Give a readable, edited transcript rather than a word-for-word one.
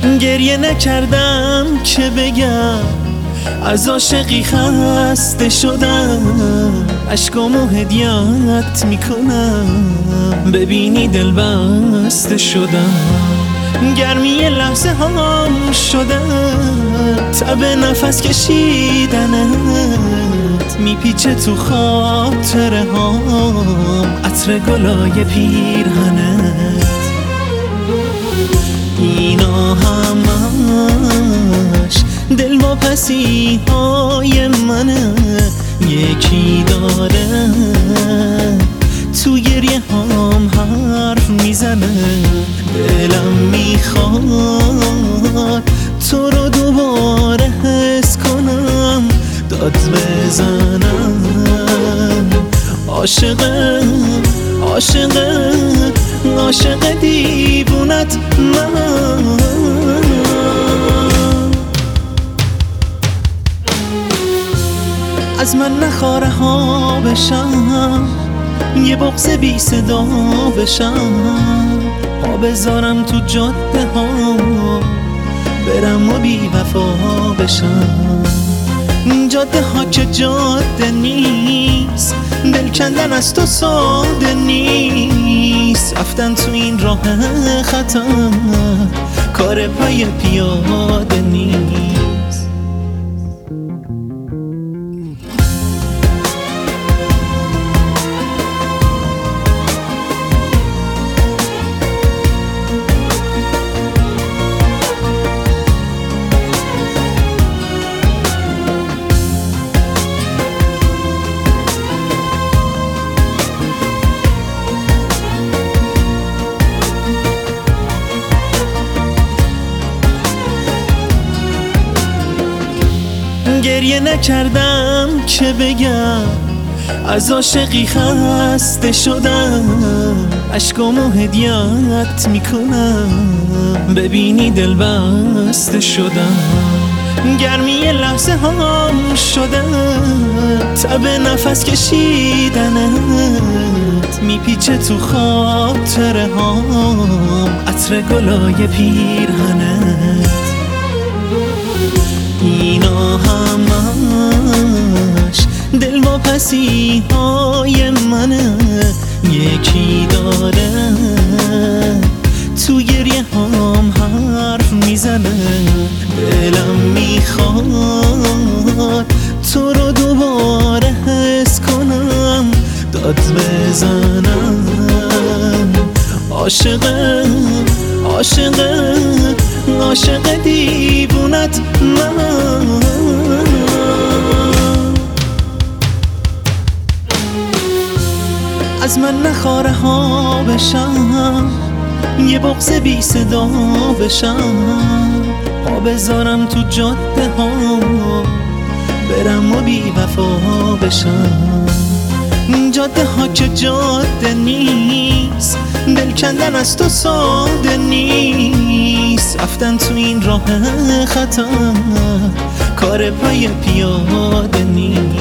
گریه نکردم که بگم از عاشقی خسته شدم، اشکامو هدیت میکنم ببینی دل بسته شدم. گرمی لحظه هام شدم، تب نفس کشیدنت میپیچه تو خاطره هام، عطر گلای پیرهنت. اینا همش دل واپسی های منه، یکی داره تو گریه هام حرف میزنه. دلم میخواد تو رو دوباره حس کنم، داد بزنم. عاشقه عاشقه عاشق دیوونت من. از من نخواره ها بشم، یه بغض بی صدا بشم، پا بذارم تو جاده ها برم و بی وفا بشم. جاده ها که جاده نیست، دل کندن از تو ساده نیست، رفتن تو این راه خطا کار پای پیاده نیست. گریه نکردم که بگم از عاشقی خسته شدم، اشکامو هدیت میکنم ببینی دل بسته شدم. گرمی لحظه هام شدم، تب نفس کشیدنت میپیچه تو خاطره هام، عطر گلای پیرهنت. اینا همش دل واپسی های منه، یکی داره تو گریه هام حرف میزنه. دلم میخواد تو رو دوباره حس کنم، داد بزنم. عاشقه عاشقه عاشق دیوونت من. از من نخواره ها بشم، یه بغض بی صدا بشم، پا بذارم تو جاده ها برم و بی وفا بشم. جاده ها که جاده نیست، دل کندن از تو ساده نیست، رفتن تو این راه خطا کار پای پیاده نیست.